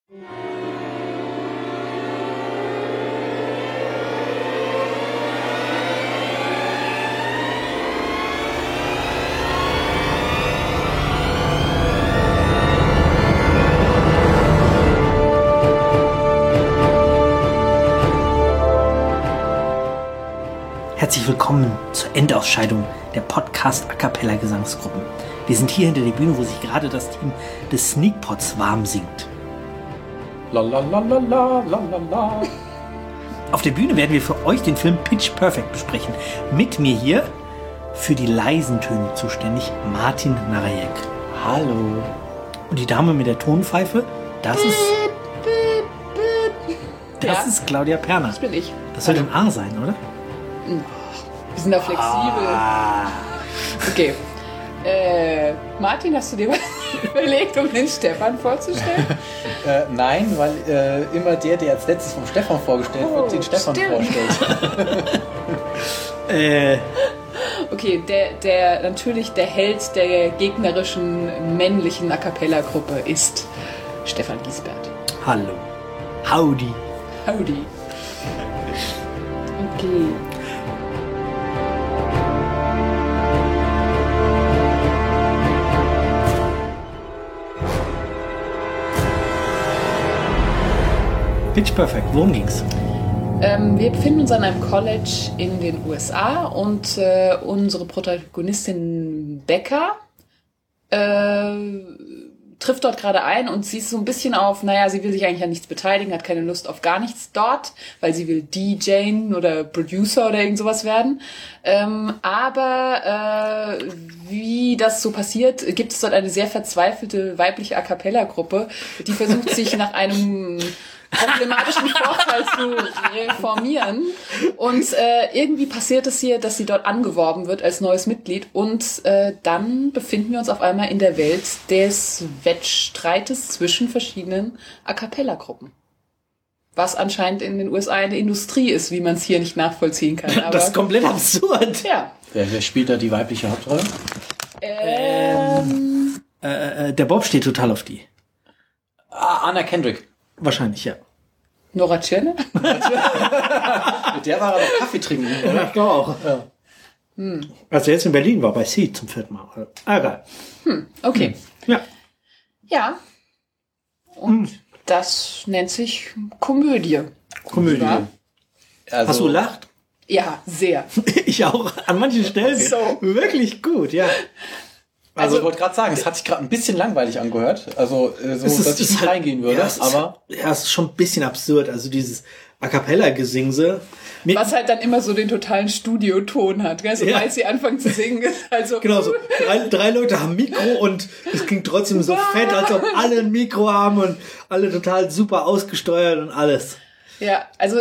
Herzlich willkommen zur Endausscheidung der Podcast A Cappella Gesangsgruppen. Wir sind hier hinter der Bühne, wo sich gerade das Team des Sneakpots warm singt. La la la la la la la la. Auf der Bühne werden wir für euch den Film Pitch Perfect besprechen. Mit mir hier für die leisen Töne zuständig Martin Narajek. Hallo. Und die Dame mit der Tonpfeife, das ist Claudia Perner. Das bin ich. Das soll ein A sein, oder? Wir sind da flexibel. Okay. Martin, hast du dir was überlegt, um den Stefan vorzustellen? Nein, weil immer der als letztes vom Stefan vorgestellt wird, den Stefan vorstellt. Okay, natürlich der Held der gegnerischen männlichen A Cappella-Gruppe ist Stefan Giesbert. Hallo. Howdy. Howdy. Okay. Pitch Perfect, worum ging's? Wir befinden uns an einem College in den USA und unsere Protagonistin Becca trifft dort gerade ein und sie ist so ein bisschen sie will sich eigentlich an nichts beteiligen, hat keine Lust auf gar nichts dort, weil sie will DJ oder Producer oder irgend sowas werden. Aber wie das so passiert, gibt es dort eine sehr verzweifelte weibliche A-Cappella-Gruppe, die versucht sich nach einem problematischen Vorfall zu reformieren. Und irgendwie passiert es hier, dass sie dort angeworben wird als neues Mitglied. Und dann befinden wir uns auf einmal in der Welt des Wettstreites zwischen verschiedenen A-Cappella-Gruppen. Was anscheinend in den USA eine Industrie ist, wie man es hier nicht nachvollziehen kann. Aber, das ist komplett absurd. Ja. Wer spielt da die weibliche Hauptrolle? Der Bob steht total auf die. Anna Kendrick. Wahrscheinlich, ja. Nora Tschirner? Mit der war er doch Kaffee trinken, oder? Ich glaube auch. Ja. Als er jetzt in Berlin war, bei Seed zum 4. Mal. Egal. Okay. Ja. Ja. Und das nennt sich Komödie. Komödie. Ja. Also, Hast du gelacht? Ja, sehr. Ich auch. An manchen Stellen So. wirklich gut, ja. Also ich wollte gerade sagen, es hat sich gerade ein bisschen langweilig angehört. Also dass ich nicht reingehen würde. Ja, es ist schon ein bisschen absurd. Also dieses A Cappella-Gesingse. Was halt dann immer so den totalen Studioton hat. Gell? Sobald sie anfangen zu singen, ist halt so... Genau so. Drei Leute haben Mikro und es klingt trotzdem so fett, als ob alle ein Mikro haben und alle total super ausgesteuert und alles. Ja, also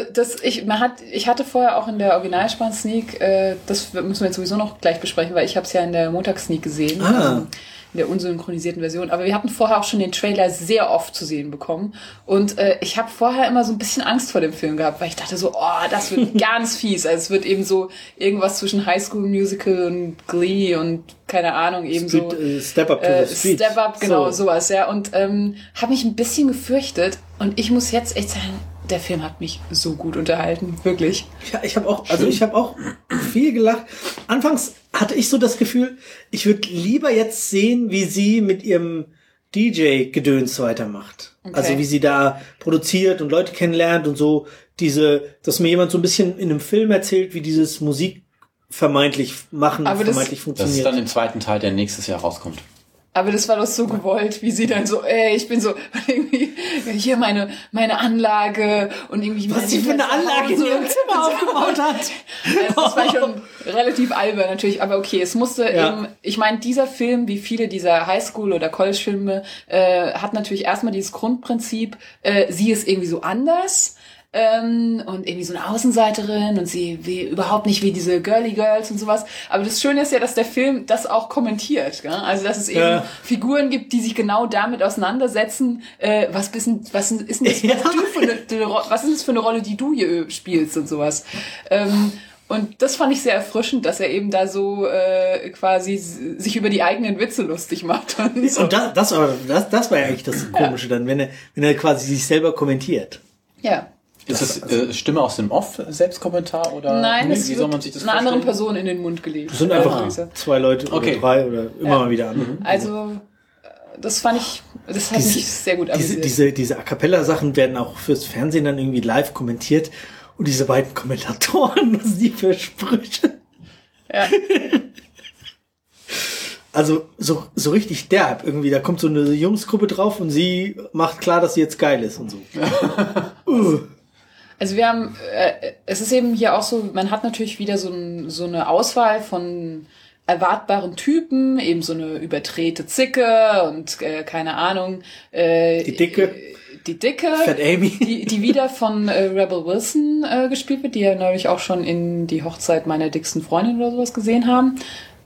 ich hatte vorher auch in der Originalspann-Sneak, das müssen wir jetzt sowieso noch gleich besprechen, weil ich habe es ja in der Montagssneak gesehen, in der unsynchronisierten Version, aber wir hatten vorher auch schon den Trailer sehr oft zu sehen bekommen und ich habe vorher immer so ein bisschen Angst vor dem Film gehabt, weil ich dachte so, das wird ganz fies, also es wird eben so irgendwas zwischen High School Musical und Glee und keine Ahnung, eben Street, so Step Up to the Street. Step Up, genau, sowas, ja, und habe mich ein bisschen gefürchtet und ich muss jetzt echt sagen, der Film hat mich so gut unterhalten, wirklich. Ja, ich habe auch viel gelacht. Anfangs hatte ich so das Gefühl, ich würde lieber jetzt sehen, wie sie mit ihrem DJ-Gedöns weitermacht. Okay. Also wie sie da produziert und Leute kennenlernt und so dass mir jemand so ein bisschen in einem Film erzählt, wie dieses Musik vermeintlich funktioniert. Das ist dann im zweiten Teil, der nächstes Jahr rauskommt. Aber das war doch so gewollt, wie sie dann so, ich bin so, irgendwie, hier meine Anlage und irgendwie... Was sie für eine Anlage in ihrem Zimmer aufgebaut hat. Also das war schon relativ albern natürlich, aber okay, es musste eben, ich meine, dieser Film, wie viele dieser Highschool- oder College-Filme, hat natürlich erstmal dieses Grundprinzip, sie ist irgendwie so anders, und irgendwie so eine Außenseiterin und sie überhaupt nicht wie diese Girly Girls und sowas. Aber das Schöne ist ja, dass der Film das auch kommentiert. Gell? Also dass es eben Figuren gibt, die sich genau damit auseinandersetzen, was ist denn das für eine Rolle, die du hier spielst und sowas. Und das fand ich sehr erfrischend, dass er eben da so quasi sich über die eigenen Witze lustig macht. Und, so. Und das war ja eigentlich das Komische dann, wenn er quasi sich selber kommentiert. Ja. Ist es Stimme aus dem Off, Selbstkommentar? Oder Nein, es wie soll man sich das einer anderen vorstellen? Person in den Mund gelegt. Das sind einfach 2 Leute oder 3 oder immer mal wieder an. Also, das hat mich sehr gut amüsiert. Diese A Cappella-Sachen werden auch fürs Fernsehen dann irgendwie live kommentiert. Und diese beiden Kommentatoren, was die für Sprüche. Ja. Also so richtig derb irgendwie. Da kommt so eine Jungsgruppe drauf und sie macht klar, dass sie jetzt geil ist und so. Also wir haben, es ist eben hier auch so, man hat natürlich wieder so eine Auswahl von erwartbaren Typen, eben so eine überdrehte Zicke und keine Ahnung. Die Dicke. Fat Amy. Die wieder von Rebel Wilson gespielt wird, die ja neulich auch schon in Die Hochzeit meiner dicksten Freundin oder sowas gesehen haben.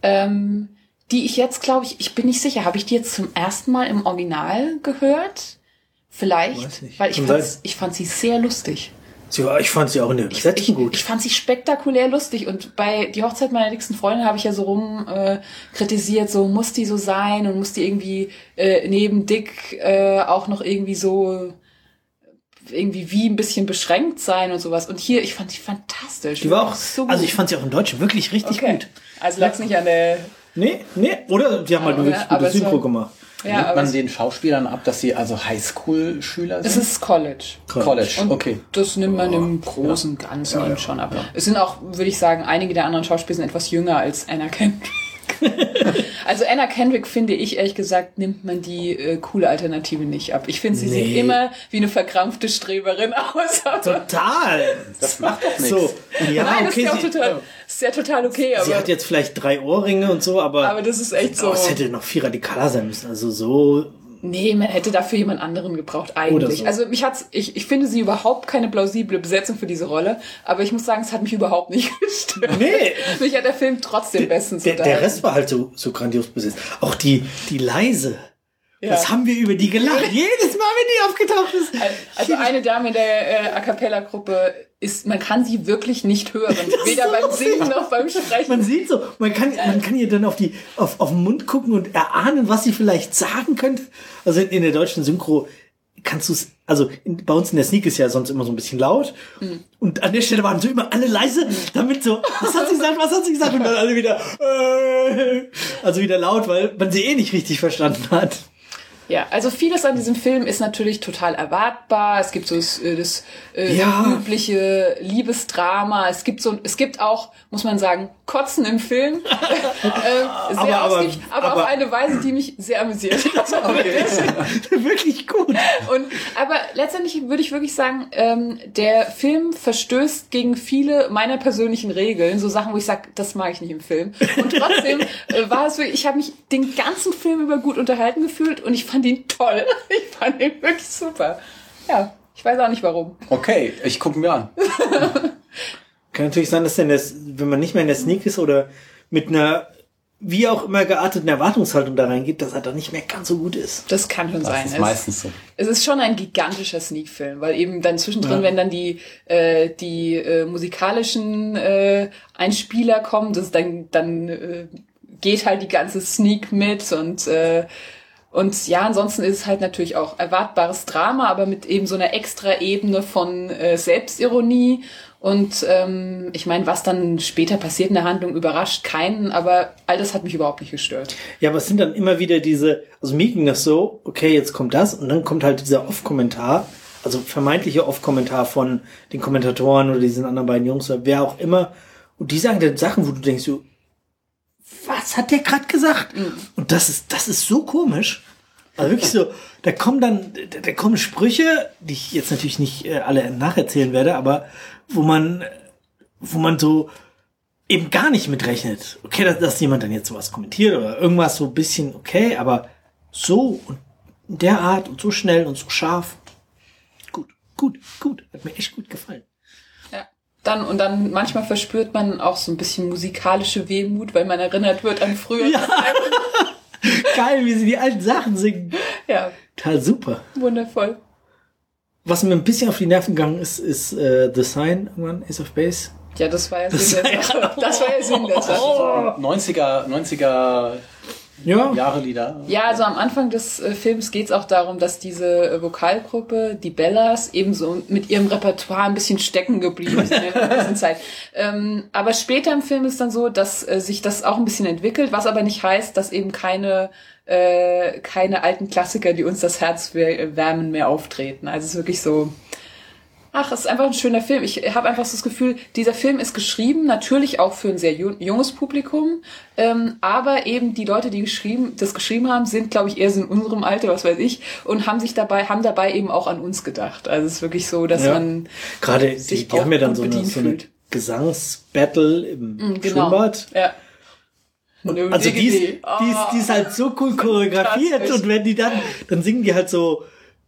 Die ich jetzt, glaube ich bin nicht sicher, habe ich die jetzt zum ersten Mal im Original gehört? Vielleicht, weil ich fand sie sehr lustig. Ich fand sie auch in der Übersetzung gut. Ich fand sie spektakulär lustig und bei Die Hochzeit meiner dicksten Freundin habe ich ja so kritisiert, so muss die so sein und muss die irgendwie neben Dick auch noch irgendwie so irgendwie wie ein bisschen beschränkt sein und sowas. Und hier, ich fand sie fantastisch. Die war auch so gut. Also ich fand sie auch im Deutschen wirklich richtig gut. Also lag's nicht an der... Nee, oder die haben halt wirklich gute Synchro gemacht. Ja, nimmt man den Schauspielern ab, dass sie also Highschool-Schüler sind? Es ist College. Und okay. Das nimmt man im großen Ganzen schon ab. Ja. Es sind auch, würde ich sagen, einige der anderen Schauspieler sind etwas jünger als Anna Kendrick. Also Anna Kendrick, finde ich, ehrlich gesagt, nimmt man die coole Alternative nicht ab. Ich finde, sie sieht immer wie eine verkrampfte Streberin aus. Total! Das macht doch nichts. So, ja, nein, okay, das ist ja total okay. Sie hat jetzt vielleicht 3 Ohrringe und so, aber das ist echt so. Es hätte noch viel radikaler sein müssen. Also so... Nee, man hätte dafür jemand anderen gebraucht eigentlich. So. Also ich finde sie überhaupt keine plausible Besetzung für diese Rolle, aber ich muss sagen, es hat mich überhaupt nicht gestört. Nee. Mich hat der Film trotzdem bestens unterhalten. Der Rest war halt so grandios besetzt. Auch die Leise. Ja. Was haben wir über die gelacht? Jedes Mal, wenn die aufgetaucht ist. Also eine Dame in der A Cappella-Gruppe man kann sie wirklich nicht hören. Weder beim Singen noch beim Sprechen. Man sieht so, man kann ihr dann auf den Mund gucken und erahnen, was sie vielleicht sagen könnte. Also in der deutschen Synchro kannst du es, also bei uns in der Sneak ist ja sonst immer so ein bisschen laut. Und an der Stelle waren so immer alle leise, damit so, was hat sie gesagt? Und dann alle wieder, also wieder laut, weil man sie nicht richtig verstanden hat. Ja, also vieles an diesem Film ist natürlich total erwartbar. Es gibt so das übliche Liebesdrama. Es gibt auch, muss man sagen, Kotzen im Film. Sehr ausgiebig, aber auf eine Weise, die mich sehr amüsiert hat. Wirklich gut. Aber letztendlich würde ich wirklich sagen, der Film verstößt gegen viele meiner persönlichen Regeln. So Sachen, wo ich sage, das mag ich nicht im Film. Und trotzdem war es wirklich, ich habe mich den ganzen Film über gut unterhalten gefühlt und ich fand ihn toll. Ich fand ihn wirklich super. Ja, ich weiß auch nicht warum. Okay, ich gucke mir an. Kann natürlich sein, dass wenn man nicht mehr in der Sneak ist oder mit einer wie auch immer gearteten Erwartungshaltung da reingeht, dass er dann nicht mehr ganz so gut ist. Das kann schon sein. Das ist meistens so. Es ist schon ein gigantischer Sneak-Film, weil eben dann zwischendrin, wenn dann die musikalischen Einspieler kommen, dann geht halt die ganze Sneak mit und ja, ansonsten ist es halt natürlich auch erwartbares Drama, aber mit eben so einer extra Ebene von Selbstironie. Und ich meine, was dann später passiert in der Handlung, überrascht keinen, aber all das hat mich überhaupt nicht gestört. Ja, aber es sind dann immer wieder also mir ging das so, okay, jetzt kommt das und dann kommt halt dieser Off-Kommentar, also vermeintlicher Off-Kommentar von den Kommentatoren oder diesen anderen beiden Jungs oder wer auch immer. Und die sagen dann Sachen, wo du denkst, so, was hat der gerade gesagt? Und das ist so komisch. Also wirklich so, da kommen Sprüche, die ich jetzt natürlich nicht alle nacherzählen werde, aber wo man so eben gar nicht mitrechnet. Okay, dass jemand dann jetzt sowas kommentiert oder irgendwas so ein bisschen okay, aber so und in der Art und so schnell und so scharf. Gut. Hat mir echt gut gefallen. Dann manchmal verspürt man auch so ein bisschen musikalische Wehmut, weil man erinnert wird an früher. Ja. Geil, wie sie die alten Sachen singen. Ja. Total super. Wundervoll. Was mir ein bisschen auf die Nerven gegangen ist The Sign, irgendwann, Ace of Base. Ja, das war ja Sinn der Sache. Das war ja Sinn der Sache. So 90er Jahre-Lieder. Ja, also am Anfang des Films geht es auch darum, dass diese Vokalgruppe, die Bellas, ebenso mit ihrem Repertoire ein bisschen stecken geblieben sind in der ganzen Zeit. Aber später im Film ist dann so, dass sich das auch ein bisschen entwickelt, was aber nicht heißt, dass eben keine alten Klassiker, die uns das Herz wärmen, mehr auftreten. Also es ist wirklich so... Ach, es ist einfach ein schöner Film. Ich habe einfach so das Gefühl, dieser Film ist geschrieben, natürlich auch für ein sehr junges Publikum, aber eben die Leute, die das geschrieben haben, sind, glaube ich, eher so in unserem Alter, was weiß ich, und haben dabei eben auch an uns gedacht. Also es ist wirklich so, dass man gerade die haben ja dann so eine Gesangsbattle im Schwimmbad. Ja. Und also die ist halt so cool choreografiert und wenn die dann singen die halt so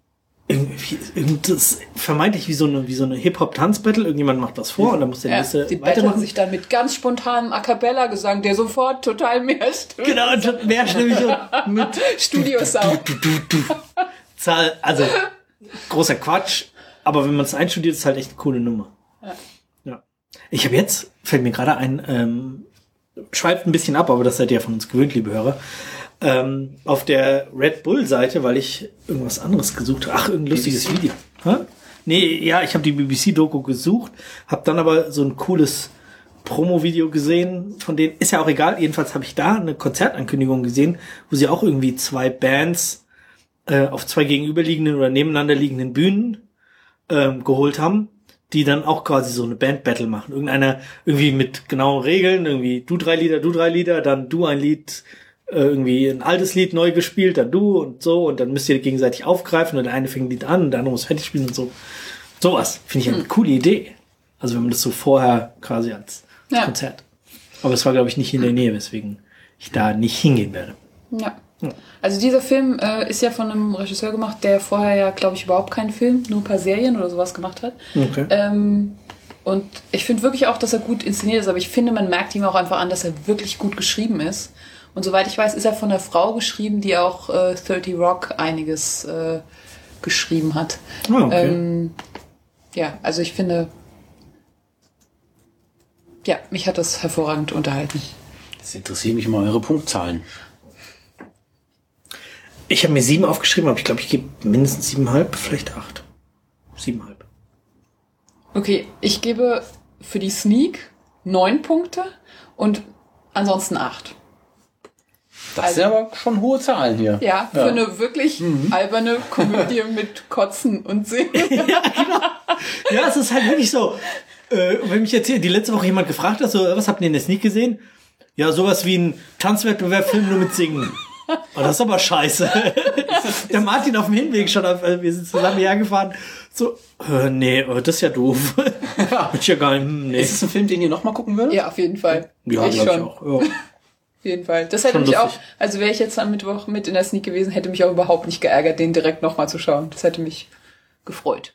das vermeintlich wie so eine Hip-Hop-Tanz-Battle. Irgendjemand macht was vor und dann muss der nächste die weitermachen. Sich dann mit ganz spontanem A-Cappella-Gesang, der sofort total mehr stimmt. Genau, und mehr stimmig mit Studio-Sound. Also, großer Quatsch, aber wenn man es einstudiert, ist es halt echt eine coole Nummer. Ja. Ich habe jetzt, fällt mir gerade ein, schweift ein bisschen ab, aber das seid ihr ja von uns gewöhnt, liebe Hörer, auf der Red Bull-Seite, weil ich irgendwas anderes gesucht habe. Ach, irgendein lustiges Video. Nee, ja, ich habe die BBC-Doku gesucht, habe dann aber so ein cooles Promo-Video gesehen, von denen, ist ja auch egal, jedenfalls habe ich da eine Konzertankündigung gesehen, wo sie auch irgendwie 2 Bands auf 2 gegenüberliegenden oder nebeneinander liegenden Bühnen geholt haben, die dann auch quasi so eine Band-Battle machen. Irgendeiner irgendwie mit genauen Regeln, irgendwie du 3 Lieder, dann du ein Lied, irgendwie ein altes Lied neu gespielt, dann du und so, und dann müsst ihr gegenseitig aufgreifen und der eine fängt ein Lied an und der andere muss fertig spielen und so. Sowas finde ich eine coole Idee. Also wenn man das so vorher quasi als Konzert. Aber es war, glaube ich, nicht in der Nähe, weswegen ich da nicht hingehen werde. Ja. Also dieser Film ist ja von einem Regisseur gemacht, der vorher ja, glaube ich, überhaupt keinen Film, nur ein paar Serien oder sowas gemacht hat. Okay. Und ich finde wirklich auch, dass er gut inszeniert ist, aber ich finde, man merkt ihm auch einfach an, dass er wirklich gut geschrieben ist. Und soweit ich weiß, ist er von einer Frau geschrieben, die auch 30 Rock einiges geschrieben hat. Oh, okay. Ja, also ich finde, ja, mich hat das hervorragend unterhalten. Jetzt interessieren mich mal eure Punktzahlen. Ich habe mir 7 aufgeschrieben, aber ich glaube, ich gebe mindestens 7,5, vielleicht 8. 7,5. Okay, ich gebe für die Sneak 9 Punkte und ansonsten 8. Das sind aber schon hohe Zahlen hier. Ja, für eine wirklich alberne Komödie mit Kotzen und Singen. Ja, genau. Ja, es ist halt wirklich so. Wenn mich jetzt hier die letzte Woche jemand gefragt hat, so, was habt ihr in der Sneak gesehen? Ja, sowas wie ein Tanzwettbewerb-Film nur mit Singen. Oh, das ist aber scheiße. Der Martin auf dem Hinweg schon, wir sind zusammen hergefahren. So, nee, das ist ja doof. Ich ja gar nicht, nee. Ist es ein Film, den ihr nochmal gucken würdet? Ja, auf jeden Fall. Ja, ich schon. Auch. Ja. Auf jeden Fall. Das hätte mich auch, also wäre ich jetzt am Mittwoch mit in der Sneak gewesen, hätte mich auch überhaupt nicht geärgert, den direkt nochmal zu schauen. Das hätte mich gefreut.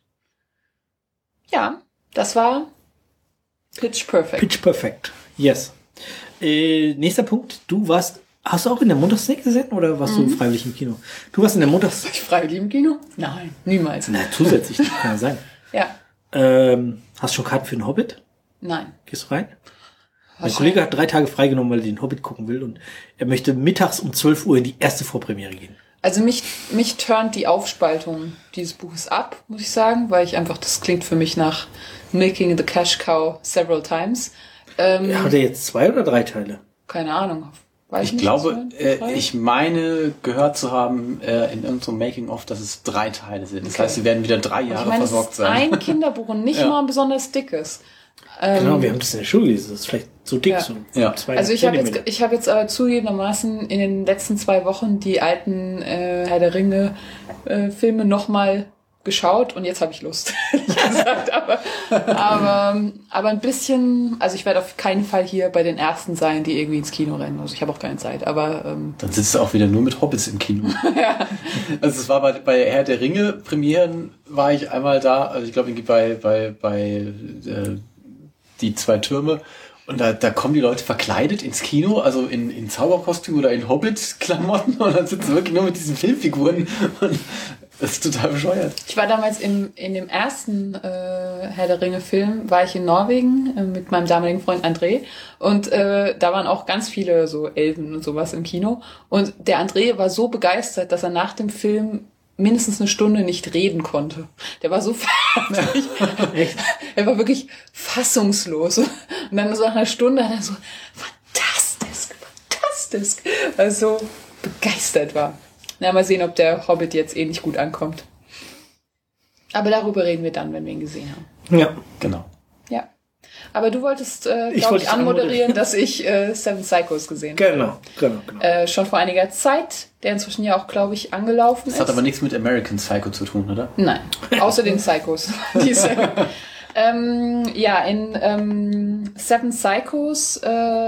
Ja, das war Pitch Perfect. Pitch Perfect, yes. Nächster Punkt, hast du auch in der Montagssneak gesehen oder warst du freiwillig im Kino? Du warst in der War ich freiwillig im Kino? Nein, niemals. Na, zusätzlich, das kann ja sein. Ja. Hast du schon Karten für den Hobbit? Nein. Gehst du rein? Mein Kollege hat 3 Tage freigenommen, weil er den Hobbit gucken will und er möchte mittags um 12 Uhr in die erste Vorpremiere gehen. Also mich turnt die Aufspaltung dieses Buches ab, muss ich sagen, weil ich einfach, das klingt für mich nach Milking the Cash Cow several times. Hat er jetzt 2 oder 3 Teile? Keine Ahnung. Ich glaube, ich meine gehört zu haben in irgendeinem Making-of, dass es 3 Teile sind. Das heißt, sie werden wieder 3 Jahre versorgt sein. Ein Kinderbuch und nicht mal ein besonders dickes. Genau, wir haben das in der Schule gelesen. Das ist vielleicht so dick. So 2 also ich habe jetzt aber zugegebenermaßen in den letzten 2 Wochen die alten Herr der Ringe Filme nochmal geschaut und jetzt habe ich Lust, ehrlich gesagt. Aber ein bisschen, also ich werde auf keinen Fall hier bei den ersten sein, die irgendwie ins Kino rennen. Also ich habe auch keine Zeit. Aber dann sitzt du auch wieder nur mit Hobbits im Kino. Ja. Also es war bei Herr der Ringe Premieren war ich einmal da. Also ich glaube bei die 2 Türme. Und da kommen die Leute verkleidet ins Kino, also in Zauberkostüm oder in Hobbit-Klamotten und dann sitzen sie wirklich nur mit diesen Filmfiguren. Und Das ist total bescheuert. Ich war damals in dem ersten Herr der Ringe-Film, war ich in Norwegen mit meinem damaligen Freund André und da waren auch ganz viele so Elben und sowas im Kino und der André war so begeistert, dass er nach dem Film mindestens eine Stunde nicht reden konnte. Der war so fertig. Echt? Er war wirklich fassungslos. Und dann so nach einer Stunde hat er so, fantastisch, weil er so begeistert war. Na, mal sehen, ob der Hobbit jetzt ähnlich gut ankommt. Aber darüber reden wir dann, wenn wir ihn gesehen haben. Ja. Genau. Ja. Aber du wolltest, glaube wollte ich, anmoderieren, dass ich Seven Psychos gesehen habe. Genau. Schon vor einiger Zeit, der inzwischen ja auch, glaube ich, angelaufen ist. Das hat aber nichts mit American Psycho zu tun, oder? Nein, außer den Psychos. In Seven Psychos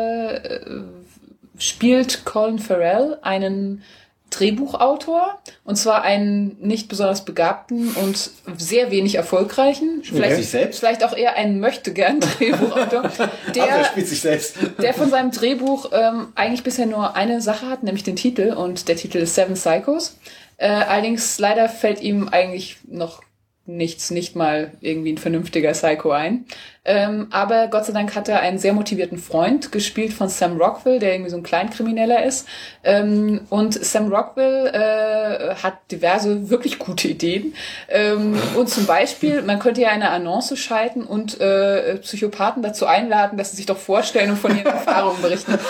spielt Colin Farrell einen Drehbuchautor, und zwar einen nicht besonders begabten und sehr wenig erfolgreichen, vielleicht auch eher einen Möchtegern-Drehbuchautor, der spielt sich selbst. Der von seinem Drehbuch eigentlich bisher nur eine Sache hat, nämlich den Titel, und der Titel ist Seven Psychos. Allerdings leider fällt ihm eigentlich noch nicht mal irgendwie ein vernünftiger Psycho ein. Aber Gott sei Dank hat er einen sehr motivierten Freund, gespielt von Sam Rockwell, der irgendwie so ein Kleinkrimineller ist. Und Sam Rockwell hat diverse wirklich gute Ideen. Und zum Beispiel, man könnte ja eine Annonce schalten und Psychopathen dazu einladen, dass sie sich doch vorstellen und von ihren Erfahrungen berichten.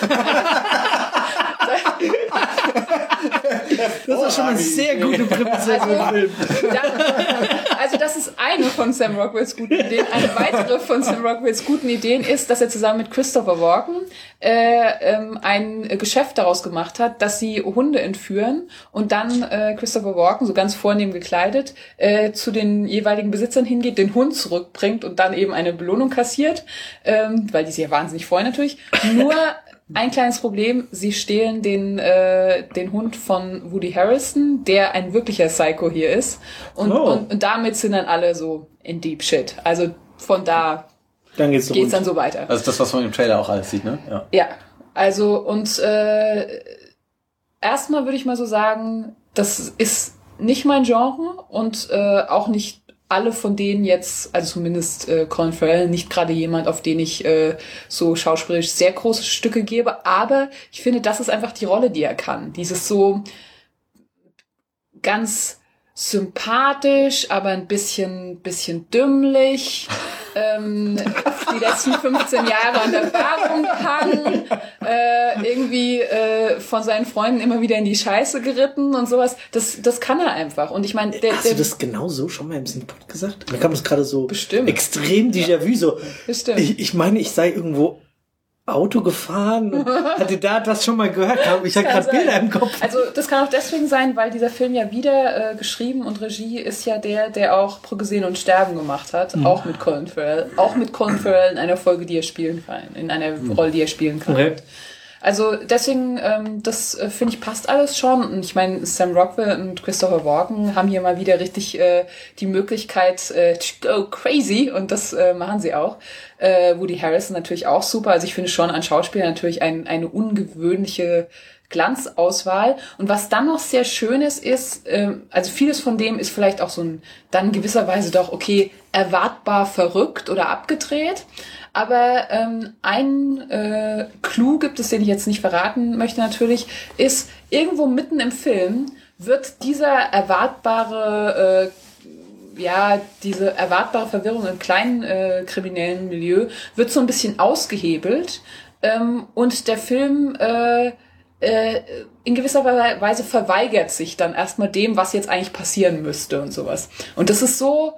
Das ist schon eine sehr gute Prämisse für den Film. Also das ist eine von Sam Rockwells guten Ideen. Eine weitere von Sam Rockwells guten Ideen ist, dass er zusammen mit Christopher Walken ein Geschäft daraus gemacht hat, dass sie Hunde entführen und dann Christopher Walken, so ganz vornehm gekleidet, zu den jeweiligen Besitzern hingeht, den Hund zurückbringt und dann eben eine Belohnung kassiert, weil die sich ja wahnsinnig freuen natürlich. Nur ein kleines Problem, sie stehlen den Hund von Woody Harrelson, der ein wirklicher Psycho hier ist. Und damit sind dann alle so in Deep Shit. Also von da dann geht's dann so weiter. Also das, was man im Trailer auch alles sieht, ne? Ja, also und erstmal würde ich mal so sagen, das ist nicht mein Genre und auch nicht alle von denen jetzt, also zumindest Colin Farrell, nicht gerade jemand, auf den ich so schauspielerisch sehr große Stücke gebe, aber ich finde, das ist einfach die Rolle, die er kann. Dieses so ganz sympathisch, aber ein bisschen dümmlich, die letzten 15 Jahre an der Bar rumgehangen, irgendwie von seinen Freunden immer wieder in die Scheiße geritten und sowas. Das kann er einfach. Und ich meine, hast du das genau so schon mal im Synpod gesagt? Mir kam das gerade so bestimmt extrem Déjà-vu. So. Bestimmt. Ich meine, ich sei irgendwo Auto gefahren und hatte da das schon mal gehört. Ich hatte gerade Bilder im Kopf. Also das kann auch deswegen sein, weil dieser Film ja wieder geschrieben und Regie ist ja der auch Progesen und Sterben gemacht hat, auch mit Colin Farrell. Auch mit Colin Farrell in einer Folge, die er spielen kann, in einer Rolle, die er spielen kann. Okay. Also deswegen, das finde ich passt alles schon. Und ich meine, Sam Rockwell und Christopher Walken haben hier mal wieder richtig die Möglichkeit to go crazy, und das machen sie auch. Woody Harrelson natürlich auch super. Also ich finde schon an Schauspielern natürlich eine ungewöhnliche Glanzauswahl. Und was dann noch sehr Schönes ist, also vieles von dem ist vielleicht auch so dann gewisserweise doch, okay, erwartbar verrückt oder abgedreht. Aber ein Clou gibt es, den ich jetzt nicht verraten möchte natürlich, ist, irgendwo mitten im Film wird diese erwartbare Verwirrung im kleinen kriminellen Milieu wird so ein bisschen ausgehebelt, und der Film in gewisser Weise verweigert sich dann erstmal dem, was jetzt eigentlich passieren müsste und sowas. Und das ist so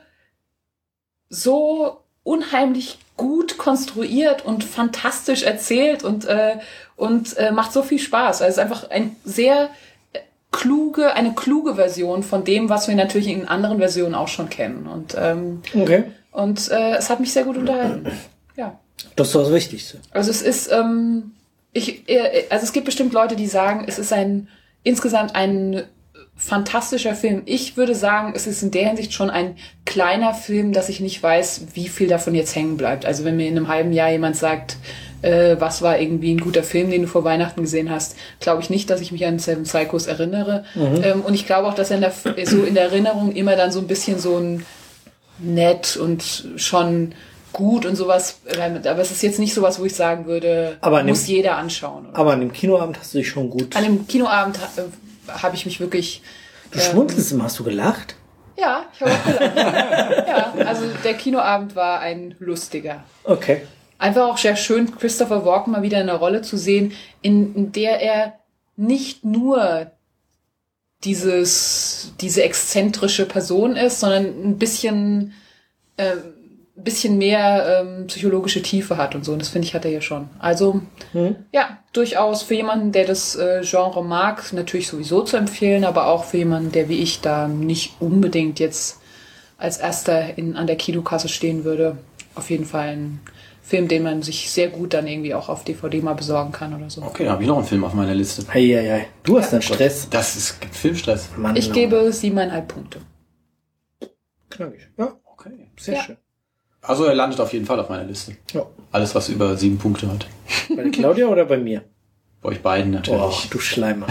unheimlich gut konstruiert und fantastisch erzählt und macht so viel Spaß. Also es ist einfach eine kluge Version von dem, was wir natürlich in anderen Versionen auch schon kennen. Und es hat mich sehr gut unterhalten. Ja. Das ist das Wichtigste. Also es ist es gibt bestimmt Leute, die sagen, es ist insgesamt ein fantastischer Film. Ich würde sagen, es ist in der Hinsicht schon ein kleiner Film, dass ich nicht weiß, wie viel davon jetzt hängen bleibt. Also wenn mir in einem halben Jahr jemand sagt, was war irgendwie ein guter Film, den du vor Weihnachten gesehen hast, glaube ich nicht, dass ich mich an Seven Psychos erinnere. Und ich glaube auch, dass er so in der Erinnerung immer dann so ein bisschen so ein nett und schon gut und sowas, aber es ist jetzt nicht sowas, wo ich sagen würde, muss jeder anschauen. Oder? Aber an dem Kinoabend hast du dich schon gut... An dem Kinoabend habe ich mich wirklich... Du schmunzelst immer, hast du gelacht? Ja, ich habe auch gelacht. Ja, also der Kinoabend war ein lustiger. Okay. Einfach auch sehr schön, Christopher Walken mal wieder in einer Rolle zu sehen, in der er nicht nur diese exzentrische Person ist, sondern ein bisschen mehr psychologische Tiefe hat und so. Und das finde ich, hat er ja schon. Also, ja, durchaus für jemanden, der das Genre mag, natürlich sowieso zu empfehlen, aber auch für jemanden, der wie ich da nicht unbedingt jetzt als erster an der Kinokasse stehen würde. Auf jeden Fall ein Film, den man sich sehr gut dann irgendwie auch auf DVD mal besorgen kann oder so. Okay, da habe ich noch einen Film auf meiner Liste. Ei. Du hast dann Stress. Das ist Filmstress. Mann, Ich gebe 7,5 Punkte. Knackig. Ja, Okay. sehr schön. Also er landet auf jeden Fall auf meiner Liste. Ja. Alles, was über 7 Punkte hat. Bei der Claudia oder bei mir? Bei euch beiden natürlich. Oh, du Schleimer.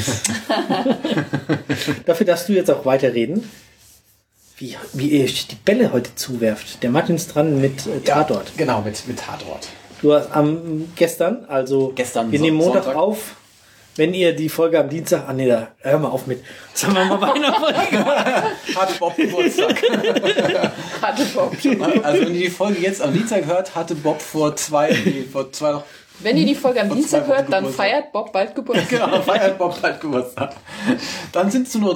Dafür darfst du jetzt auch weiterreden. Wie ihr die Bälle heute zuwerft. Der Martin ist dran mit Tatort. Ja, genau, mit Tatort. Du hast gestern, wir nehmen Montag Sonntag auf. Wenn ihr die Folge am Dienstag, hör mal auf mit, das haben wir mal bei einer Folge gemacht. Hatte Bob Geburtstag. Hatte Bob. Also wenn ihr die Folge jetzt am Dienstag hört, hatte Bob vor zwei Wenn ihr die Folge am Vor Dienstag 2 Wochen hört, dann Geburtstag. feiert Bob bald Geburtstag. Genau, feiert Bob bald Geburtstag. Dann sind es nur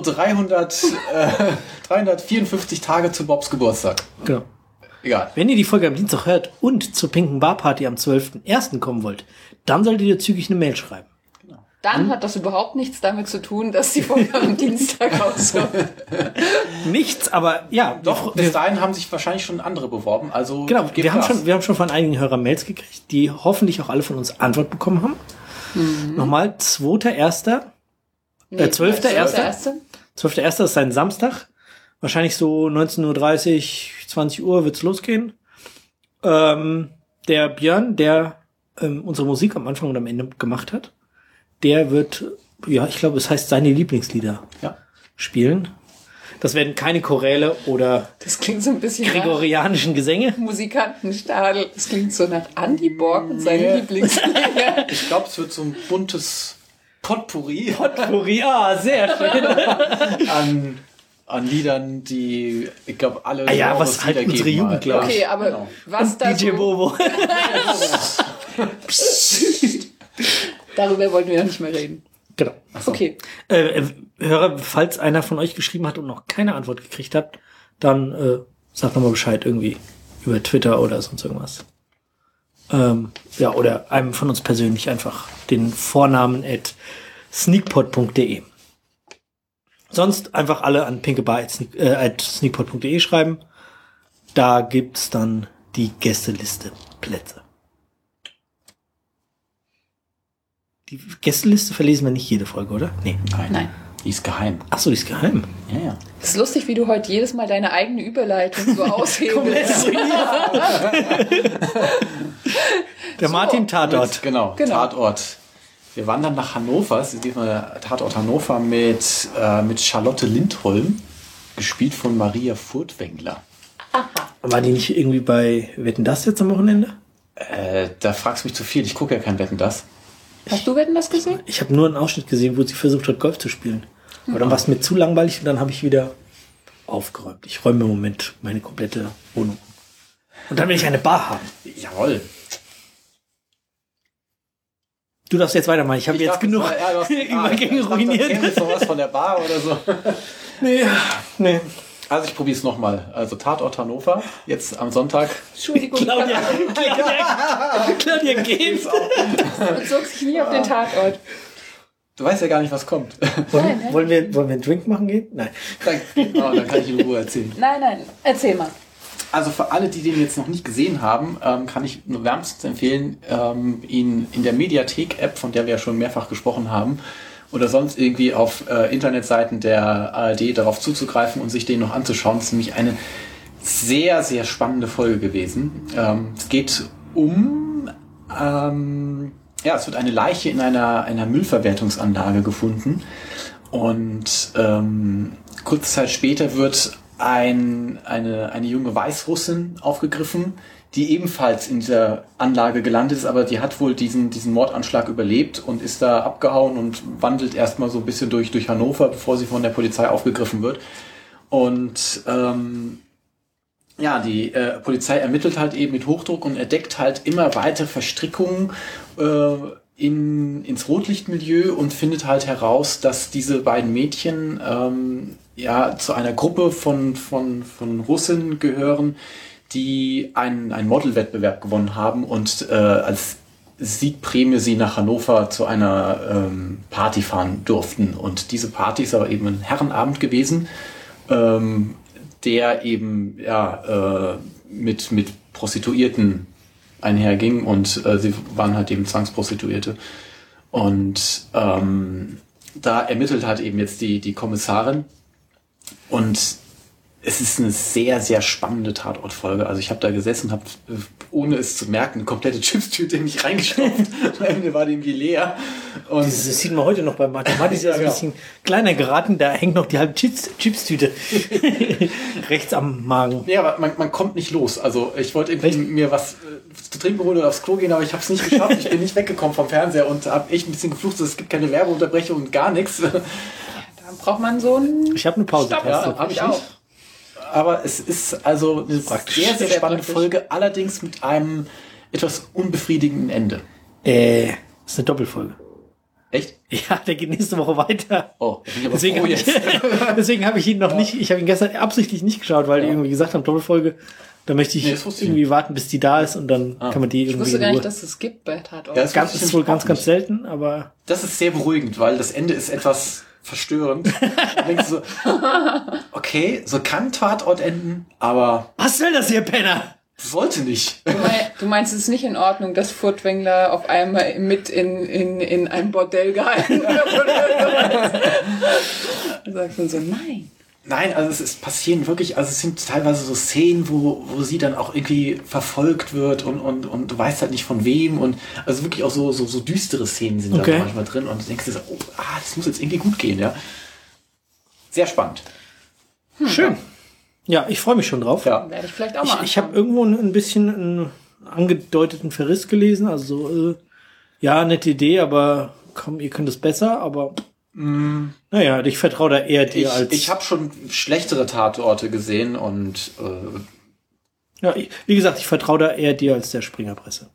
354 Tage zu Bobs Geburtstag. Genau. Egal. Wenn ihr die Folge am Dienstag hört und zur Pinken Bar Party am 12.01. kommen wollt, dann solltet ihr zügig eine Mail schreiben. Dann hat das überhaupt nichts damit zu tun, dass die Folge am Dienstag rauskommt. Nichts, aber ja. Doch, bis dahin haben sich wahrscheinlich schon andere beworben. Also Genau, gebt wir Gas. haben schon von einigen Hörern Mails gekriegt, die hoffentlich auch alle von uns Antwort bekommen haben. Nochmal, 2.1. 12.1. 12.1. ist ein Samstag. Wahrscheinlich so 19.30 Uhr, 20 Uhr wird's losgehen. Der Björn, der unsere Musik am Anfang und am Ende gemacht hat, der wird, ja, ich glaube, es heißt seine Lieblingslieder spielen. Das werden keine Choräle oder Das klingt so ein bisschen gregorianischen Gesänge. nach Musikantenstadel. Das klingt so nach Andy Borg und seinen Lieblingslieder. Ich glaube, es wird so ein buntes Potpourri Ja, sehr schön. an Liedern, die, ich glaube, alle ja, was halt wiedergeben unsere Jugend, halt. glaub ich. Okay, aber Genau. was da DJ so, Bobo. darüber wollten wir noch nicht mehr reden. Genau. Okay. Hörer, falls einer von euch geschrieben hat und noch keine Antwort gekriegt hat, dann sagt nochmal Bescheid irgendwie über Twitter oder sonst irgendwas. Ja, oder einem von uns persönlich einfach den Vornamen @sneakpod.de. Sonst einfach alle an pinkebar@sneakpod.de schreiben. Da gibt's dann die Gästeliste Plätze. Die Gästeliste verlesen wir nicht jede Folge, oder? Nee. Nein. Die ist geheim. Ach so, die ist geheim. Ja. Es ist lustig, wie du heute jedes Mal deine eigene Überleitung so aushebelst. Der Martin Tatort. Genau, Tatort. Wir wandern nach Hannover. Es ist diesmal der Tatort Hannover mit Charlotte Lindholm, gespielt von Maria Furtwängler. War die nicht irgendwie bei Wetten, das jetzt am Wochenende? Da fragst du mich zu viel. Ich gucke ja kein Wetten, das. Hast du Wetten, das gesehen? Ich habe nur einen Ausschnitt gesehen, wo sie versucht hat, Golf zu spielen. Aber dann war es mir zu langweilig und dann habe ich wieder aufgeräumt. Ich räume im Moment meine komplette Wohnung. Und dann will ich eine Bar haben. Jawohl. Du darfst jetzt weitermachen. Ich habe jetzt genug Übergänge ruiniert. Du kennst noch was von der Bar oder so. Nee. Also ich probiere es nochmal. Also Tatort Hannover, jetzt am Sonntag. Entschuldigung, Claudia geht. bezog sich nie auf den Tatort. Du weißt ja gar nicht, was kommt. Wollen wir einen Drink machen gehen? Nein. Dann kann ich in Ruhe erzählen. Nein, erzähl mal. Also für alle, die den jetzt noch nicht gesehen haben, kann ich nur wärmstens empfehlen, ihn in der Mediathek-App, von der wir ja schon mehrfach gesprochen haben, oder sonst irgendwie auf Internetseiten der ARD darauf zuzugreifen und sich den noch anzuschauen. Das ist nämlich eine sehr, sehr spannende Folge gewesen. Es geht um es wird eine Leiche in einer Müllverwertungsanlage gefunden. Und kurze Zeit später wird eine junge Weißrussin aufgegriffen, die ebenfalls in dieser Anlage gelandet ist, aber die hat wohl diesen Mordanschlag überlebt und ist da abgehauen und wandelt erstmal so ein bisschen durch Hannover, bevor sie von der Polizei aufgegriffen wird. Und die Polizei ermittelt halt eben mit Hochdruck und entdeckt halt immer weitere Verstrickungen ins Rotlichtmilieu und findet halt heraus, dass diese beiden Mädchen zu einer Gruppe von Russen gehören, die einen Modelwettbewerb gewonnen haben und als Siegprämie sie nach Hannover zu einer Party fahren durften. Und diese Party ist aber eben ein Herrenabend gewesen, der eben mit Prostituierten einherging und sie waren halt eben Zwangsprostituierte. Und da ermittelt halt eben jetzt die Kommissarin und es ist eine sehr, sehr spannende Tatortfolge. Also ich habe da gesessen, habe, ohne es zu merken, eine komplette Chipstüte in mich reingestopft. Am Ende war die irgendwie leer. Und das sieht man heute noch bei Mathematik, ist ein bisschen kleiner geraten, da hängt noch die halbe Chipstüte rechts am Magen. Ja, aber man kommt nicht los. Also ich wollte irgendwie mir was zu trinken holen oder aufs Klo gehen, aber ich habe es nicht geschafft. Ich bin nicht weggekommen vom Fernseher und habe echt ein bisschen geflucht. Es gibt keine Werbeunterbrechung und gar nichts. Da braucht man so einen... Ich habe eine Pause-Taste. Ja, habe ich auch. Aber es ist also eine sehr, sehr spannende Folge, allerdings mit einem etwas unbefriedigenden Ende. Das ist eine Doppelfolge. Echt? Ja, der geht nächste Woche weiter. Oh, deswegen habe ich deswegen habe ich ihn noch nicht, ich habe ihn gestern absichtlich nicht geschaut, weil die irgendwie gesagt haben, Doppelfolge, da möchte ich irgendwie warten, bis die da ist und dann kann man die irgendwie... Ich wusste gar nicht, dass es gibt bei Tatort. Ja, das ist wohl ganz selten, aber... Das ist sehr beruhigend, weil das Ende ist etwas verstörend. Da denkst du so, okay, so kann Tatort enden, aber... Was will das hier, Penner? Sollte nicht. Du meinst, es ist nicht in Ordnung, dass Furtwängler auf einmal mit in ein Bordell gehalten wird? Da sagt man so, nein. Nein, also es passieren wirklich, also es sind teilweise so Szenen, wo sie dann auch irgendwie verfolgt wird und du weißt halt nicht von wem und also wirklich auch so düstere Szenen sind da manchmal drin und du denkst dir so, das muss jetzt irgendwie gut gehen, ja. Sehr spannend. Schön. Ja, ich freue mich schon drauf. Ja. Werde ich vielleicht auch mal Ich habe irgendwo ein bisschen einen angedeuteten Verriss gelesen, also so, nette Idee, aber komm, ihr könnt es besser, aber naja, ich vertraue da eher dir als... Ich habe schon schlechtere Tatorte gesehen und wie gesagt, ich vertraue da eher dir als der Springerpresse.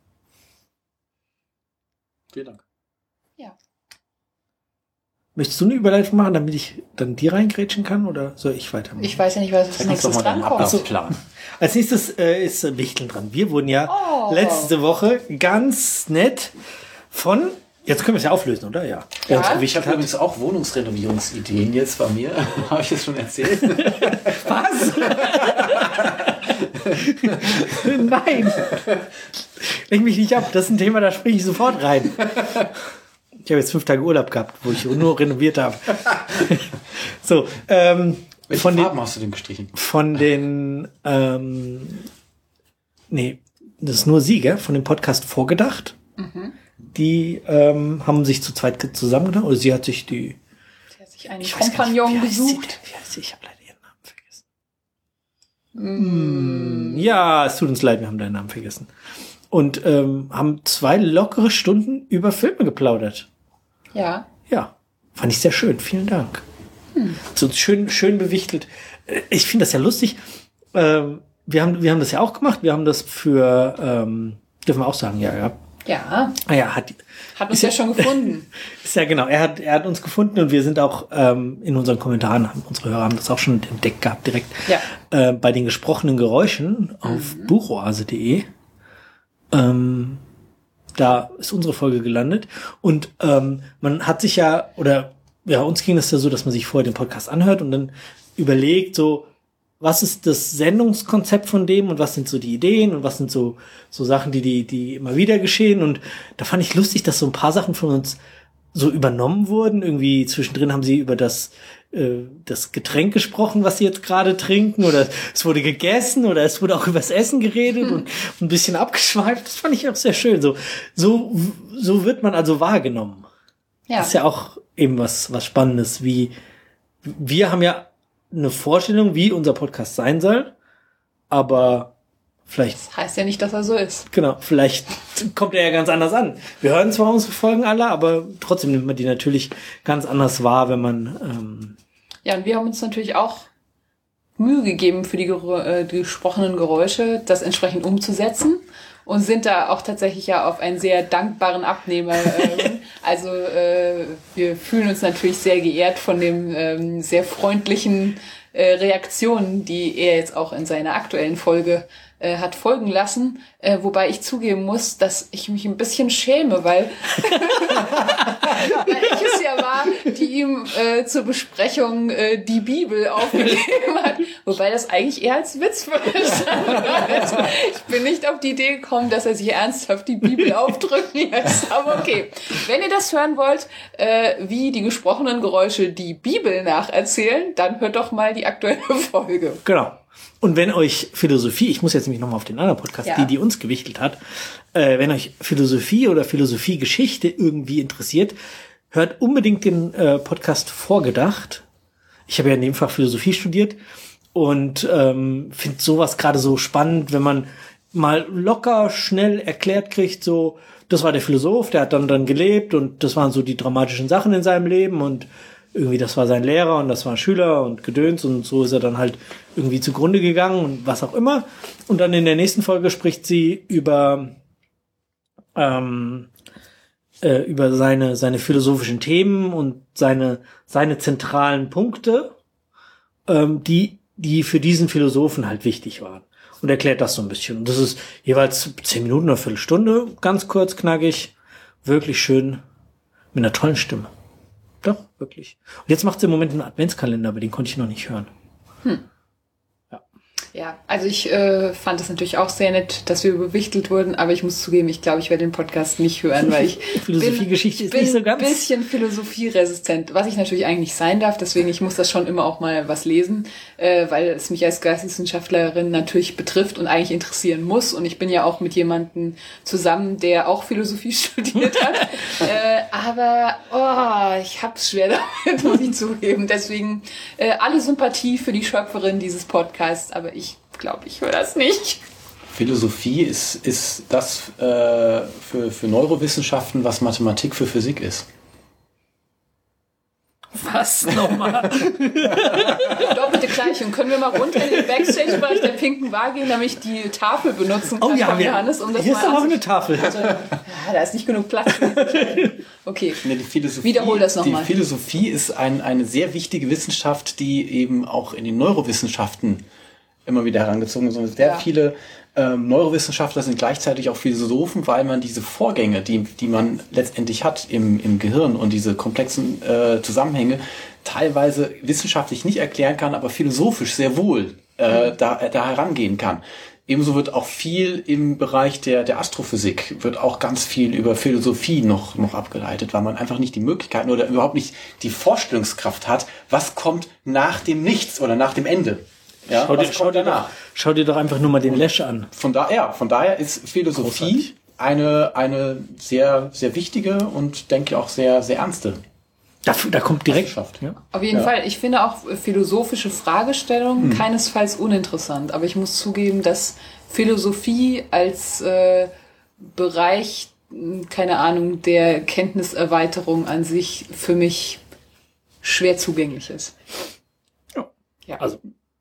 Vielen Dank. Ja. Möchtest du eine Überleitung machen, damit ich dann dir reingrätschen kann, oder soll ich weitermachen? Ich weiß ja nicht, was als nächstes drankommt. Als nächstes ist Wichteln dran. Wir wurden ja letzte Woche ganz nett von... Jetzt können wir es ja auflösen, oder? Ja. Ich habe übrigens auch Wohnungsrenovierungsideen jetzt bei mir. Habe ich das schon erzählt? Was? Nein. Leg mich nicht ab. Das ist ein Thema, da springe ich sofort rein. Ich habe jetzt 5 Tage Urlaub gehabt, wo ich nur renoviert habe. So. Welche Farben hast du denn gestrichen? Von den das ist nur sie, gell? Von dem Podcast Vorgedacht. Mhm. Die haben sich zu zweit zusammengetan, oder sie hat sich einen Kompagnon gesucht. Wie heißt sie? Ich habe leider ihren Namen vergessen. Ja, es tut uns leid, wir haben deinen Namen vergessen. Und haben 2 lockere Stunden über Filme geplaudert. Ja. Ja, fand ich sehr schön. Vielen Dank. So schön bewichtelt. Ich finde das ja lustig. Wir haben das ja auch gemacht. Wir haben das für, dürfen wir auch sagen, ja. Ja. Ja, hat uns ja schon gefunden. Ist ja genau. Er hat uns gefunden und wir sind auch in unseren Kommentaren, unsere Hörer haben das auch schon entdeckt gehabt direkt. Ja. Bei den gesprochenen Geräuschen auf buchoase.de. Da ist unsere Folge gelandet und man hat sich uns ging es ja so, dass man sich vorher den Podcast anhört und dann überlegt so, was ist das Sendungskonzept von dem und was sind so die Ideen und was sind so Sachen, die immer wieder geschehen. Und da fand ich lustig, dass so ein paar Sachen von uns so übernommen wurden. Irgendwie zwischendrin haben sie über das Getränk gesprochen, was sie jetzt gerade trinken, oder es wurde gegessen, oder es wurde auch über das Essen geredet und ein bisschen abgeschweift. Das fand ich auch sehr schön. So wird man also wahrgenommen. Ja. Das ist ja auch eben was Spannendes, wie wir haben ja eine Vorstellung, wie unser Podcast sein soll, aber vielleicht... Das heißt ja nicht, dass er so ist. Genau, vielleicht kommt er ja ganz anders an. Wir hören zwar unsere Folgen alle, aber trotzdem nimmt man die natürlich ganz anders wahr, wenn man... Ja, und wir haben uns natürlich auch Mühe gegeben, für die gesprochenen Geräusche das entsprechend umzusetzen und sind da auch tatsächlich ja auf einen sehr dankbaren Abnehmer. Also wir fühlen uns natürlich sehr geehrt von dem sehr freundlichen Reaktionen, die er jetzt auch in seiner aktuellen Folge hat folgen lassen, wobei ich zugeben muss, dass ich mich ein bisschen schäme, weil ich es ja war, die ihm zur Besprechung die Bibel aufgegeben hat, wobei das eigentlich eher als Witz verstanden wird. Ich bin nicht auf die Idee gekommen, dass er sich ernsthaft die Bibel aufdrücken lässt, aber okay. Wenn ihr das hören wollt, wie die gesprochenen Geräusche die Bibel nacherzählen, dann hört doch mal die aktuelle Folge. Genau. Und wenn euch Philosophie, ich muss jetzt nämlich nochmal auf den anderen Podcast, die uns gewichtelt hat, wenn euch Philosophie oder Philosophiegeschichte irgendwie interessiert, hört unbedingt den Podcast Vorgedacht. Ich habe ja in dem Fach Philosophie studiert und finde sowas gerade so spannend, wenn man mal locker, schnell erklärt kriegt, so, das war der Philosoph, der hat dann gelebt und das waren so die dramatischen Sachen in seinem Leben und irgendwie, das war sein Lehrer und das war ein Schüler und Gedöns und so ist er dann halt irgendwie zugrunde gegangen und was auch immer. Und dann in der nächsten Folge spricht sie über seine philosophischen Themen und seine zentralen Punkte, die für diesen Philosophen halt wichtig waren. Und erklärt das so ein bisschen. Und das ist jeweils 10 Minuten oder Viertelstunde, ganz kurz, knackig, wirklich schön, mit einer tollen Stimme. Doch, wirklich. Und jetzt macht sie im Moment einen Adventskalender, aber den konnte ich noch nicht hören. Ja, also ich fand es natürlich auch sehr nett, dass wir bewichtelt wurden, aber ich muss zugeben, ich glaube, ich werde den Podcast nicht hören, weil ich Philosophiegeschichte ist nicht so ganz... ein bisschen philosophieresistent, was ich natürlich eigentlich nicht sein darf, deswegen ich muss das schon immer auch mal was lesen, weil es mich als Geisteswissenschaftlerin natürlich betrifft und eigentlich interessieren muss und ich bin ja auch mit jemandem zusammen, der auch Philosophie studiert hat, aber ich hab's schwer damit, muss ich zugeben, deswegen alle Sympathie für die Schöpferin dieses Podcasts, aber ich glaube, ich höre das nicht. Philosophie ist das für Neurowissenschaften, was Mathematik für Physik ist. Was nochmal? Doppelte Gleichung. Können wir mal runter in den Backstage-Bereich der pinken Bar gehen, damit ich die Tafel benutzen kann von Johannes? Um das hier ist doch auch eine Tafel. Also, da ist nicht genug Platz. Okay, wiederhol das nochmal. Die Philosophie ist eine sehr wichtige Wissenschaft, die eben auch in den Neurowissenschaften immer wieder herangezogen sind. Sehr viele Neurowissenschaftler sind gleichzeitig auch Philosophen, weil man diese Vorgänge, die man letztendlich hat im Gehirn und diese komplexen Zusammenhänge teilweise wissenschaftlich nicht erklären kann, aber philosophisch sehr wohl da herangehen kann. Ebenso wird auch viel im Bereich der Astrophysik, wird auch ganz viel über Philosophie noch abgeleitet, weil man einfach nicht die Möglichkeiten oder überhaupt nicht die Vorstellungskraft hat, was kommt nach dem Nichts oder nach dem Ende. Ja, schau dir doch einfach nur mal den Lash an. Von daher ist Philosophie eine sehr, sehr wichtige und denke auch sehr, sehr ernste. Da kommt direkt. Ja. Auf jeden Fall. Ich finde auch philosophische Fragestellungen keinesfalls uninteressant. Aber ich muss zugeben, dass Philosophie als Bereich, keine Ahnung, der Kenntniserweiterung an sich für mich schwer zugänglich ist. Ja. Also.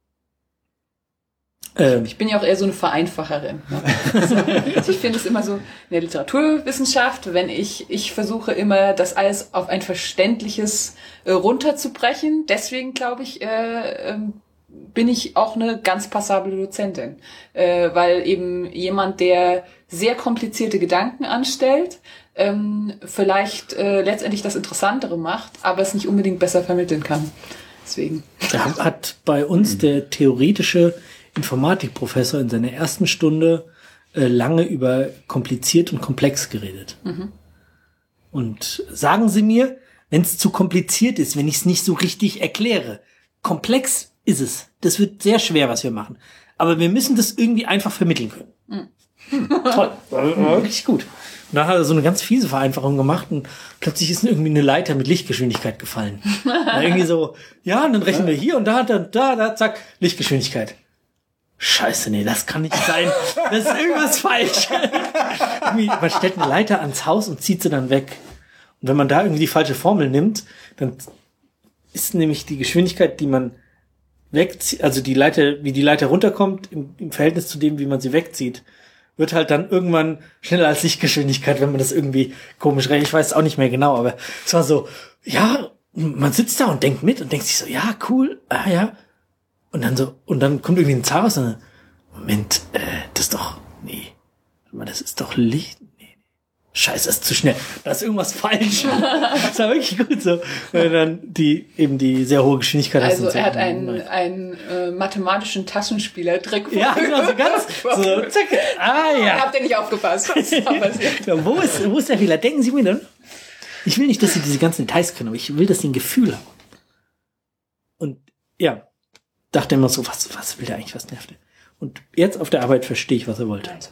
Ich bin ja auch eher so eine Vereinfacherin. Ne? Also ich finde es immer so in der Literaturwissenschaft, wenn ich versuche immer, das alles auf ein verständliches runterzubrechen. Deswegen glaube ich, bin ich auch eine ganz passable Dozentin. Weil eben jemand, der sehr komplizierte Gedanken anstellt, vielleicht letztendlich das Interessantere macht, aber es nicht unbedingt besser vermitteln kann. Deswegen. Da hat bei uns der theoretische Informatikprofessor in seiner ersten Stunde lange über kompliziert und komplex geredet. Und sagen Sie mir, wenn es zu kompliziert ist, wenn ich es nicht so richtig erkläre. Komplex ist es. Das wird sehr schwer, was wir machen. Aber wir müssen das irgendwie einfach vermitteln können. Toll. War wirklich gut. Und dann hat er so eine ganz fiese Vereinfachung gemacht und plötzlich ist irgendwie eine Leiter mit Lichtgeschwindigkeit gefallen. Irgendwie so, ja, und dann rechnen wir hier und da, zack, Lichtgeschwindigkeit. Scheiße, nee, das kann nicht sein. Das ist irgendwas falsch. Man stellt eine Leiter ans Haus und zieht sie dann weg. Und wenn man da irgendwie die falsche Formel nimmt, dann ist nämlich die Geschwindigkeit, die man wegzieht, also die Leiter, wie die Leiter runterkommt, im Verhältnis zu dem, wie man sie wegzieht, wird halt dann irgendwann schneller als Lichtgeschwindigkeit, wenn man das irgendwie komisch rechnet. Ich weiß es auch nicht mehr genau, aber es war so, ja, man sitzt da und denkt mit und denkt sich so, ja, cool, ja. Und dann kommt irgendwie ein Zar raus und dann, Moment, das ist doch, nee, das ist doch Licht. Scheiße, das ist zu schnell. Da ist irgendwas falsch. Das war wirklich gut so. Weil dann die sehr hohe Geschwindigkeit also hast. Also er hat einen mathematischen Taschenspieler-Trick. Ja, genau, so ganz so, zack. Ah, ja. Habt ihr nicht aufgepasst? Was da passiert? Ja, wo ist der Fehler? Denken Sie mir dann? Ich will nicht, dass Sie diese ganzen Details können, aber ich will, dass Sie ein Gefühl haben. Und ja, dachte immer so, was will der eigentlich, was nervt der? Und jetzt auf der Arbeit verstehe ich, was er wollte. Also.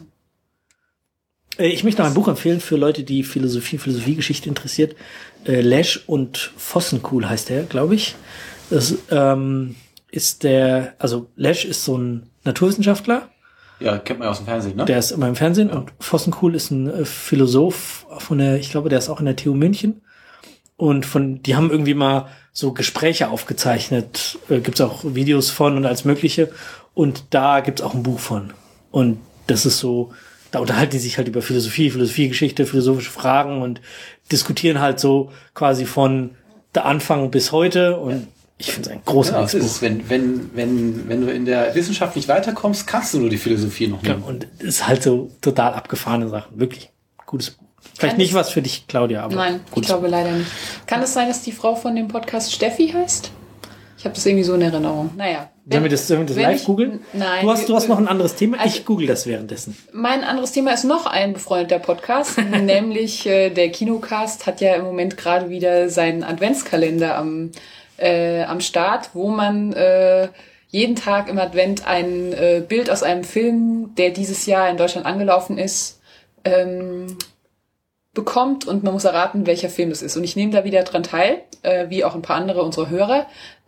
Ich möchte noch ein Buch empfehlen für Leute, die Philosophiegeschichte interessiert. Lesch und Vossenkuhl heißt der, glaube ich. Das ist Lesch ist so ein Naturwissenschaftler. Ja, kennt man ja aus dem Fernsehen, ne? Der ist immer im Fernsehen. Ja. Und Vossenkuhl ist ein Philosoph ich glaube, der ist auch in der TU München. Und die haben irgendwie mal so Gespräche aufgezeichnet. Gibt's auch Videos von und alles Mögliche. Und da gibt's auch ein Buch von. Und das ist so, da unterhalten die sich halt über Philosophiegeschichte, philosophische Fragen und diskutieren halt so quasi von der Anfang bis heute. Und ich finde es ein großartiges Buch. Wenn du in der Wissenschaft nicht weiterkommst, kannst du nur die Philosophie noch nehmen. Ja, und es ist halt so total abgefahrene Sachen. Wirklich gutes Buch. Vielleicht nicht was für dich, Claudia, aber nein, ich glaube leider nicht. Kann es sein, dass die Frau von dem Podcast Steffi heißt? Ich habe das irgendwie so in Erinnerung. Naja. Sollen wir das live googeln? Nein. Du hast noch ein anderes Thema. Ich google das währenddessen. Mein anderes Thema ist noch ein befreundeter Podcast, nämlich der Kinocast hat ja im Moment gerade wieder seinen Adventskalender am Start, wo man jeden Tag im Advent ein Bild aus einem Film, der dieses Jahr in Deutschland angelaufen ist, bekommt und man muss erraten, welcher Film es ist. Und ich nehme da wieder dran teil, wie auch ein paar andere unserer Hörer.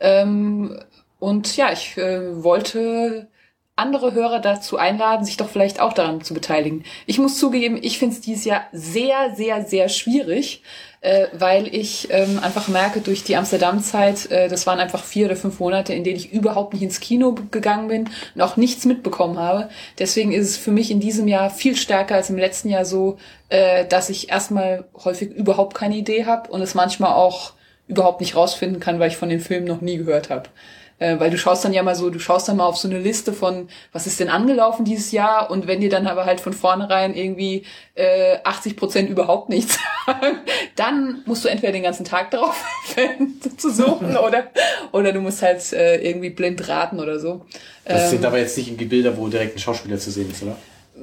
Und ja, ich wollte andere Hörer dazu einladen, sich doch vielleicht auch daran zu beteiligen. Ich muss zugeben, ich finde es dieses Jahr sehr, sehr, sehr schwierig, weil ich einfach merke, durch die Amsterdam-Zeit, das waren einfach 4 oder 5 Monate, in denen ich überhaupt nicht ins Kino gegangen bin und auch nichts mitbekommen habe. Deswegen ist es für mich in diesem Jahr viel stärker als im letzten Jahr so, dass ich erstmal häufig überhaupt keine Idee habe und es manchmal auch überhaupt nicht rausfinden kann, weil ich von den Filmen noch nie gehört habe. Weil du schaust dann mal auf so eine Liste von, was ist denn angelaufen dieses Jahr, und wenn dir dann aber halt von vornherein irgendwie 80% überhaupt nichts sagen, dann musst du entweder den ganzen Tag drauf zu suchen oder du musst halt irgendwie blind raten oder so. Das sind aber jetzt nicht irgendwie Bilder, wo direkt ein Schauspieler zu sehen ist, oder?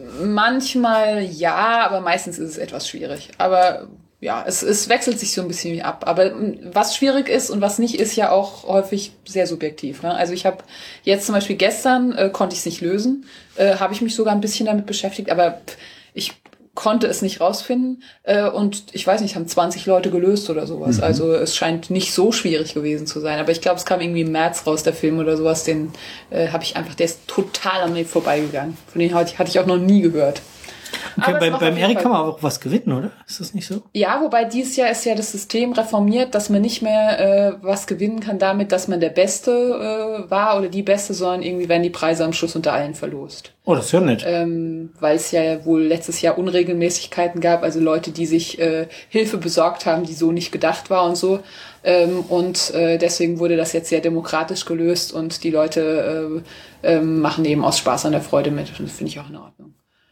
Manchmal ja, aber meistens ist es etwas schwierig. Aber ja, es wechselt sich so ein bisschen ab. Aber was schwierig ist und was nicht, ist ja auch häufig sehr subjektiv. Ne? Also ich habe jetzt zum Beispiel gestern, konnte ich es nicht lösen, habe ich mich sogar ein bisschen damit beschäftigt, aber ich konnte es nicht rausfinden. Und ich weiß nicht, haben 20 Leute gelöst oder sowas. Mhm. Also es scheint nicht so schwierig gewesen zu sein. Aber ich glaube, es kam irgendwie im März raus, der Film oder sowas. Den habe ich einfach, der ist total an mir vorbeigegangen. Von dem hatte ich auch noch nie gehört. Okay, beim Erik kann man auch was gewinnen, oder? Ist das nicht so? Ja, wobei dieses Jahr ist ja das System reformiert, dass man nicht mehr was gewinnen kann damit, dass man der Beste war oder die Beste, sondern irgendwie werden die Preise am Schluss unter allen verlost. Oh, das ist ja nett. Weil es ja wohl letztes Jahr Unregelmäßigkeiten gab, also Leute, die sich Hilfe besorgt haben, die so nicht gedacht war und so. Deswegen wurde das jetzt sehr demokratisch gelöst und die Leute machen eben aus Spaß an der Freude mit. Das finde ich auch in Ordnung.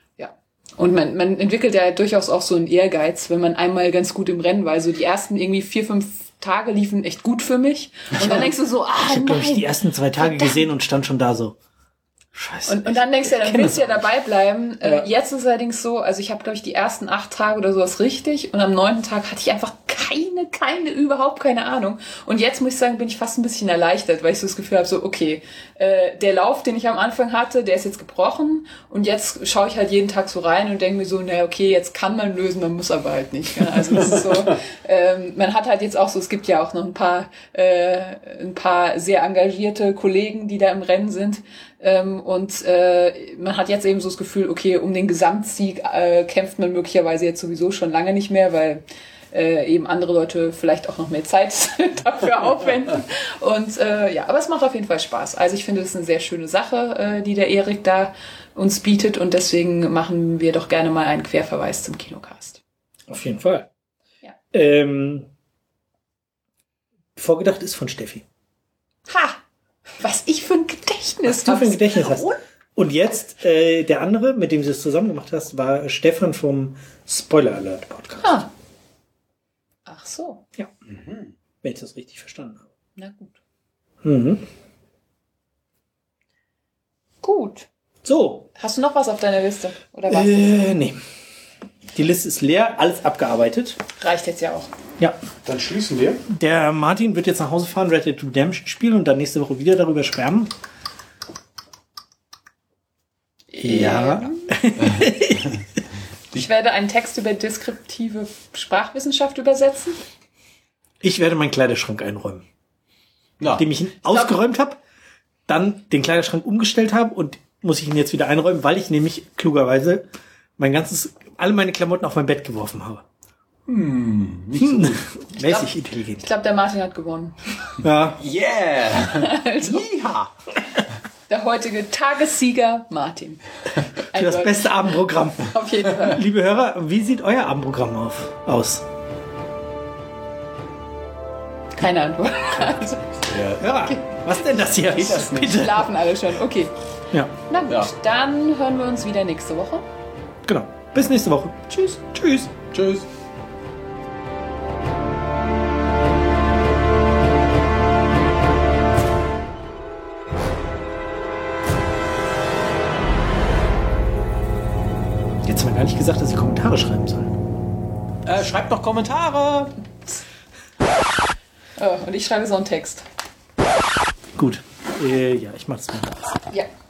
Und man entwickelt ja durchaus auch so einen Ehrgeiz, wenn man einmal ganz gut im Rennen war. Also die ersten irgendwie 4-5 Tage liefen echt gut für mich. Und dann denkst du so, ich habe, glaube ich, die ersten 2 Tage gesehen und stand schon da so. Scheiße. Und dann denkst du ja, dann willst du ja dabei bleiben. Jetzt ist es allerdings so, also ich habe, glaube ich, die ersten 8 Tage oder sowas richtig und am 9. Tag hatte ich einfach überhaupt keine Ahnung. Und jetzt muss ich sagen, bin ich fast ein bisschen erleichtert, weil ich so das Gefühl habe, so okay, der Lauf, den ich am Anfang hatte, der ist jetzt gebrochen und jetzt schaue ich halt jeden Tag so rein und denke mir so, naja, okay, jetzt kann man lösen, man muss aber halt nicht. Ja? Also das ist so, man hat halt jetzt auch so, es gibt ja auch noch ein paar sehr engagierte Kollegen, die da im Rennen sind. Und man hat jetzt eben so das Gefühl, okay, um den Gesamtsieg kämpft man möglicherweise jetzt sowieso schon lange nicht mehr, weil eben andere Leute vielleicht auch noch mehr Zeit dafür aufwenden. Und aber es macht auf jeden Fall Spaß. Also ich finde, das ist eine sehr schöne Sache, die der Erik da uns bietet und deswegen machen wir doch gerne mal einen Querverweis zum Kinocast. Auf jeden Fall. Ja. Vorgedacht ist von Steffi. Ha! Was ich für ein Gedächtnis Was du für ein Gedächtnis hast. Und jetzt, der andere, mit dem du es zusammen gemacht hast, war Stefan vom Spoiler Alert Podcast. Ah. Ach so. Ja. Wenn ich das richtig verstanden habe. Na gut. Mhm. Gut. So. Hast du noch was auf deiner Liste? Oder was? Nee. Die Liste ist leer, alles abgearbeitet. Reicht jetzt ja auch. Ja. Dann schließen wir. Der Martin wird jetzt nach Hause fahren, Red Dead Redemption spielen und dann nächste Woche wieder darüber schwärmen. Ja. Ich werde einen Text über deskriptive Sprachwissenschaft übersetzen. Ich werde meinen Kleiderschrank einräumen. Ja. Nachdem ich ihn ausgeräumt habe, dann den Kleiderschrank umgestellt habe und muss ich ihn jetzt wieder einräumen, weil ich nämlich klugerweise alle meine Klamotten auf mein Bett geworfen habe. Mäßig intelligent. Ich glaube, der Martin hat gewonnen. Ja. Yeah! Also, der heutige Tagessieger Martin. Für das beste Abendprogramm. Auf jeden Fall. Liebe Hörer, wie sieht euer Abendprogramm aus? Keine Antwort. Also, Ja, was denn das hier? Geht das nicht? Bitte. schlafen alle schon. Okay. Ja, Na gut, Ja. dann hören wir uns wieder nächste Woche. genau. Bis nächste Woche. Tschüss. Tschüss. Tschüss. Jetzt haben wir gar nicht gesagt, dass sie Kommentare schreiben sollen. Schreibt noch Kommentare. Oh, und ich schreibe so einen Text. Gut. Ja, ich mach das mal. Ja.